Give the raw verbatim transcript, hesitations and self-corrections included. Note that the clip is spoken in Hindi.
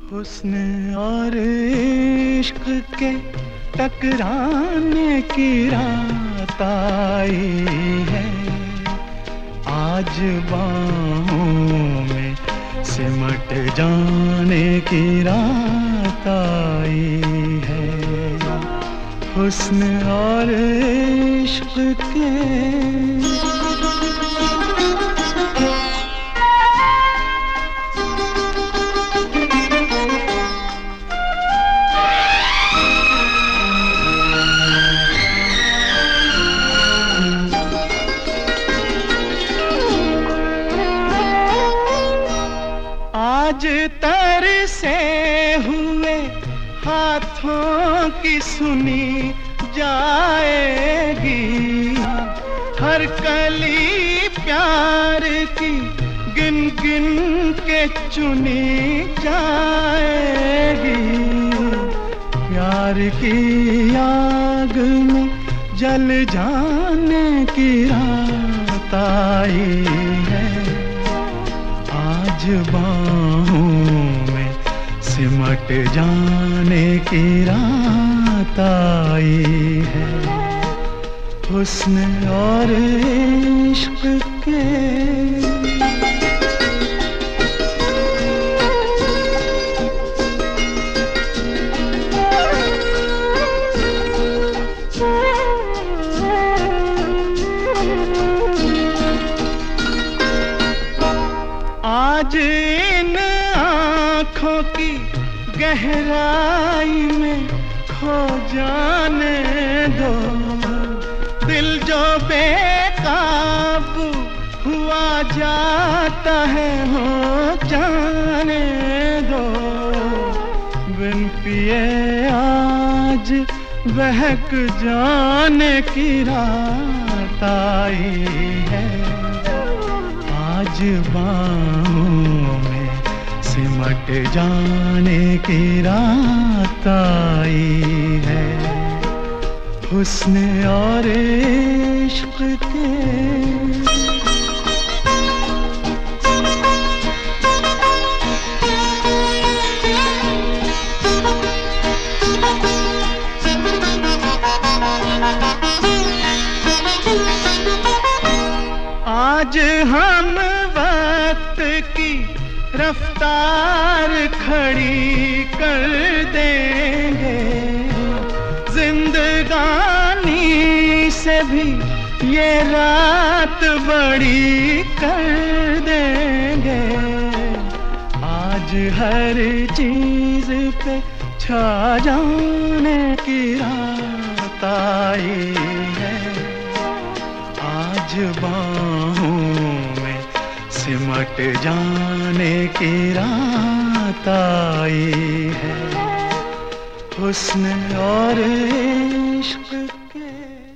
हुस्न और इश्क के टकराने की रात आई है। आज बाहों में सिमट जाने की रात आई है। हुस्न और इश्क के आज तरसे हुए हाथों की सुनी जाएगी। हर कली प्यार की गिन गिन के चुनी जाएगी। प्यार की आग में जल जाने की रात आई है। आज बाहों में सिमट जाने की रात आई है। हुस्न और इश्क के आज इन आँखों की गहराई में खो जाने दो। दिल जो बेकाबू हुआ जाता है हो जाने दो। बिन पिए आज बहक जाने की रात आई है। आज बाहों में सिमट जाने की रात आई है। हुस्न और इश्क के आज हम वक्त की रफ्तार खड़ी कर देंगे। जिंदगानी से भी ये रात बड़ी कर देंगे। आज हर चीज पे छा जाने की रात आई है। आज बाहों में सिमट जाने की रात आई है। हुस्न और इश्क के